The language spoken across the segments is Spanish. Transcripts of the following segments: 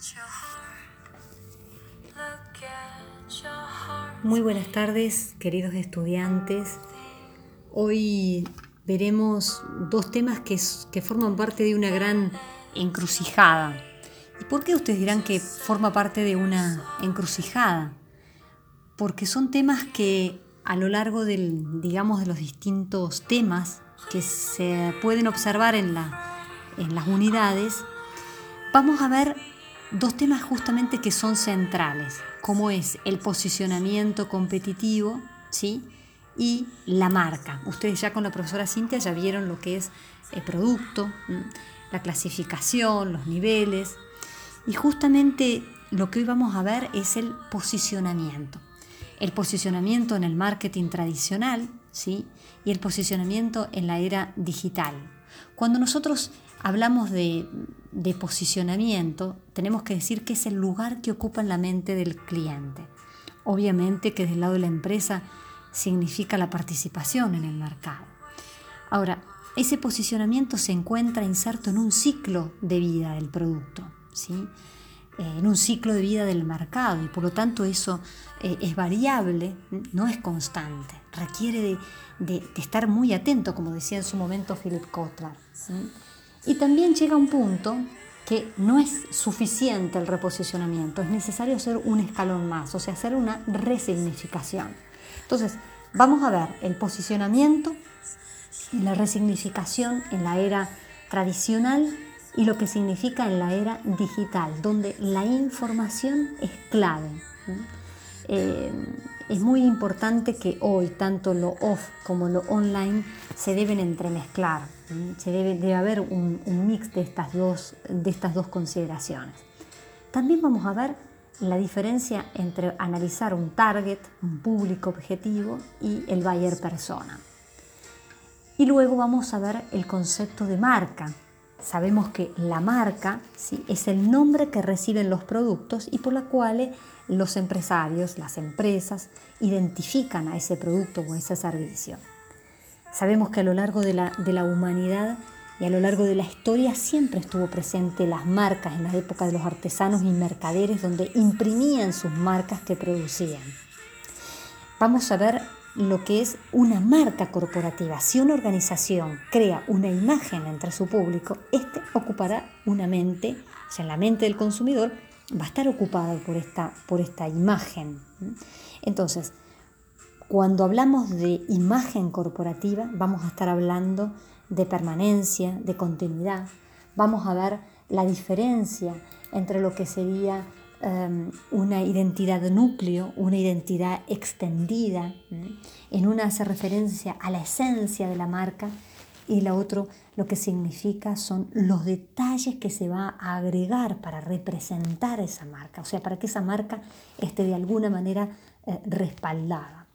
Muy buenas tardes, queridos estudiantes. Hoy veremos dos temas que forman parte de una gran encrucijada. ¿Y por qué ustedes dirán que forma parte de una encrucijada? Porque son temas que a lo largo de los distintos temas que se pueden observar en las unidades, vamos a ver dos temas justamente que son centrales, como es el posicionamiento competitivo, ¿sí? Y la marca. Ustedes ya con la profesora Cintia ya vieron lo que es el producto, la clasificación, los niveles. Y justamente lo que hoy vamos a ver es el posicionamiento. El posicionamiento en el marketing tradicional, ¿sí? Y el posicionamiento en la era digital. Cuando nosotros hablamos de posicionamiento, tenemos que decir que es el lugar que ocupa en la mente del cliente. Obviamente que del lado de la empresa significa la participación en el mercado. Ahora, ese posicionamiento se encuentra inserto en un ciclo de vida del producto, ¿sí? En un ciclo de vida del mercado, y por lo tanto eso es variable, no es constante, requiere de estar muy atento, como decía en su momento Philip Kotler, ¿sí? Y también llega un punto que no es suficiente el reposicionamiento, es necesario hacer un escalón más, o sea, hacer una resignificación. Entonces, vamos a ver el posicionamiento y la resignificación en la era tradicional y lo que significa en la era digital, donde la información es clave. Es muy importante que hoy tanto lo off como lo online se deben entremezclar. Debe haber un mix de estas dos consideraciones. También vamos a ver la diferencia entre analizar un target, un público objetivo, y el buyer persona. Y luego vamos a ver el concepto de marca. Sabemos que la marca, ¿sí?, es el nombre que reciben los productos y por la cual los empresarios, las empresas, identifican a ese producto o a ese servicio. Sabemos que a lo largo de la humanidad y a lo largo de la historia siempre estuvo presente las marcas en la época de los artesanos y mercaderes, donde imprimían sus marcas que producían. Vamos a ver lo que es una marca corporativa. Si una organización crea una imagen entre su público, este ocupará una mente, o sea, la mente del consumidor va a estar ocupada por esta imagen. Entonces, cuando hablamos de imagen corporativa, vamos a estar hablando de permanencia, de continuidad. Vamos a ver la diferencia entre lo que sería una identidad núcleo, una identidad extendida. En una hace referencia a la esencia de la marca y la otra lo que significa son los detalles que se va a agregar para representar esa marca, o sea, para que esa marca esté de alguna manera respaldada.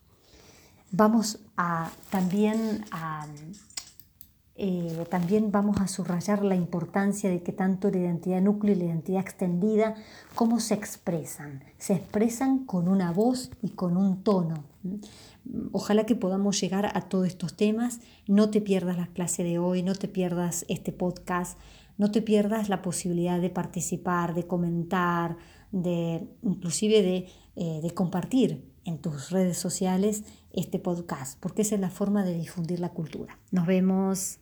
También vamos a subrayar la importancia de que tanto la identidad núcleo y la identidad extendida, cómo se expresan. Se expresan con una voz y con un tono. Ojalá que podamos llegar a todos estos temas. No te pierdas la clase de hoy, no te pierdas este podcast, no te pierdas la posibilidad de participar, de comentar, inclusive de compartir en tus redes sociales este podcast, porque esa es la forma de difundir la cultura. Nos vemos.